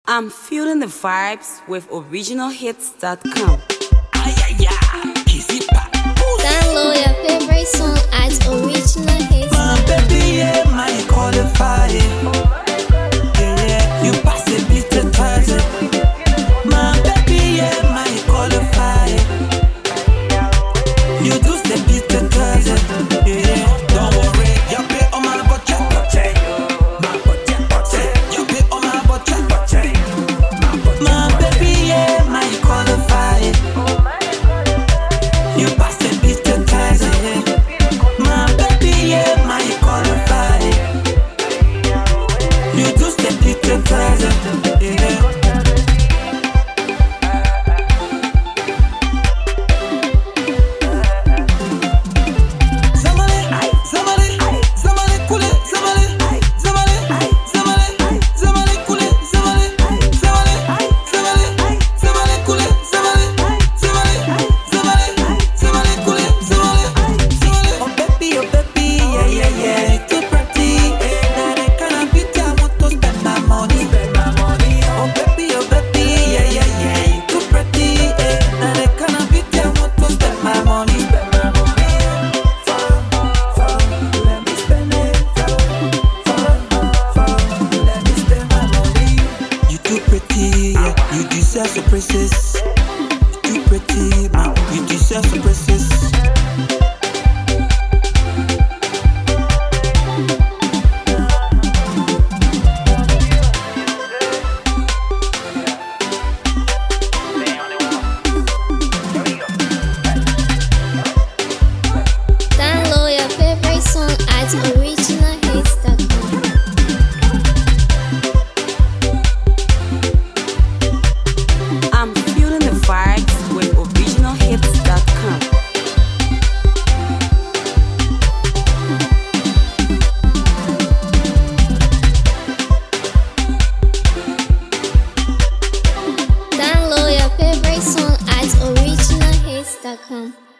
I'm feeling the vibes with originalhits.com. Download your favorite song at originalhits.com. My baby, yeah, my qualify. Yeah, you pass the beat to Thursday. My baby, yeah, my qualify. You do the beat to Thursday. Yeah, don't worry, you pay on my budget. My budget. You pay on my budget. My baby, yeah, my qualify. You pass the beat to Thursday. My baby, yeah, my qualify. You do the beat to Thursday. Yeah. You deserve some praises. You too pretty, man. You deserve some praises. Download your favorite song at originalhits.com. I'm feeling the vibes with originalhits.com. Download your favorite song at originalhits.com.